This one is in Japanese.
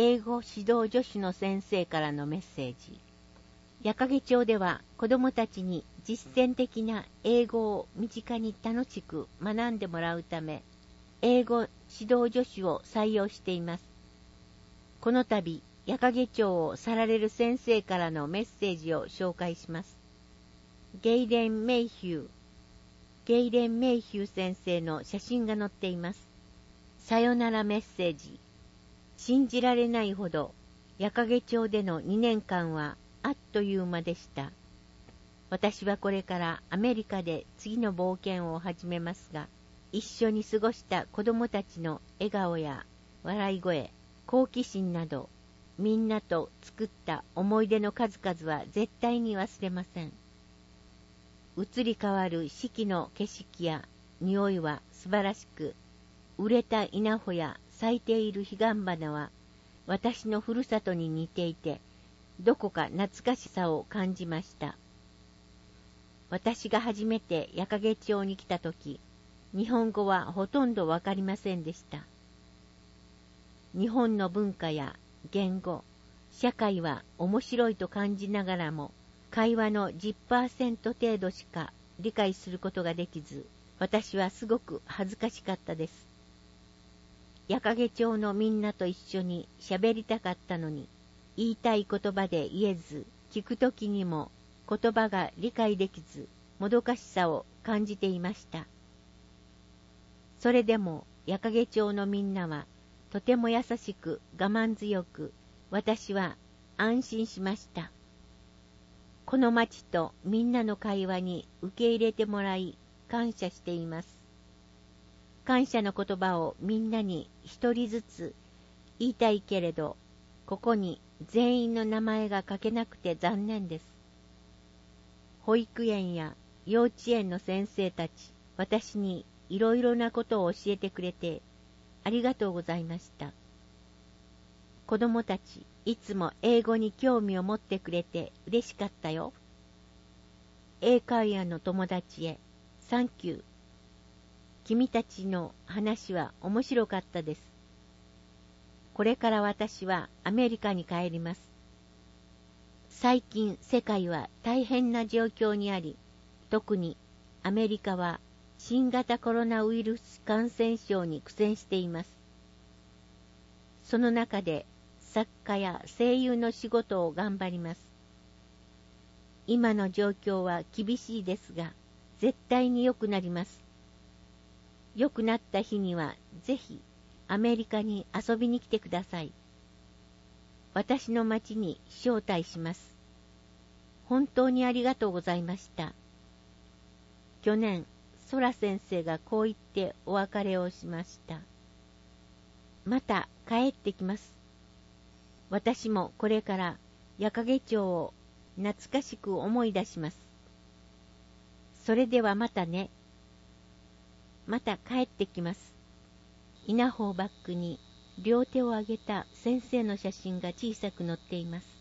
英語指導助手の先生からのメッセージ。矢掛町では子どもたちに実践的な英語を身近に楽しく学んでもらうため、英語指導助手を採用しています。この度、矢掛町を去られる先生からのメッセージを紹介します。ゲイレン・メイヒュー先生の写真が載っています。さよならメッセージ。信じられないほど、矢掛町での2年間はあっという間でした。私はこれからアメリカで次の冒険を始めますが、一緒に過ごした子供たちの笑顔や笑い声、好奇心など、みんなと作った思い出の数々は絶対に忘れません。移り変わる四季の景色や匂いは素晴らしく、売れた稲穂や咲いている彼岸花は私のふるさとに似ていて、どこか懐かしさを感じました。私が初めて矢掛町に来たとき、日本語はほとんどわかりませんでした。日本の文化や言語、社会は面白いと感じながらも、会話の 10% 程度しか理解することができず、私はすごく恥ずかしかったです。矢掛町のみんなと一緒に喋りたかったのに、言いたい言葉で言えず、聞くときにも言葉が理解できず、もどかしさを感じていました。それでも矢掛町のみんなはとても優しく我慢強く、私は安心しました。この町とみんなの会話に受け入れてもらい感謝しています。感謝の言葉をみんなに一人ずつ言いたいけれど、ここに全員の名前が書けなくて残念です。保育園や幼稚園の先生たち、私にいろいろなことを教えてくれてありがとうございました。子供たち、いつも英語に興味を持ってくれて嬉しかったよ。英会話の友達へ、サンキュー。君たちの話は面白かったです。これから私はアメリカに帰ります。最近世界は大変な状況にあり、特にアメリカは新型コロナウイルス感染症に苦戦しています。その中で作家や声優の仕事を頑張ります。今の状況は厳しいですが、絶対に良くなります。良くなった日にはぜひアメリカに遊びに来てください。私の町に招待します。本当にありがとうございました。去年、ソラ先生がこう言ってお別れをしました。また帰ってきます。私もこれから矢掛町を懐かしく思い出します。それではまたね。また帰ってきます。稲穂をバックに両手を上げた先生の写真が小さく載っています。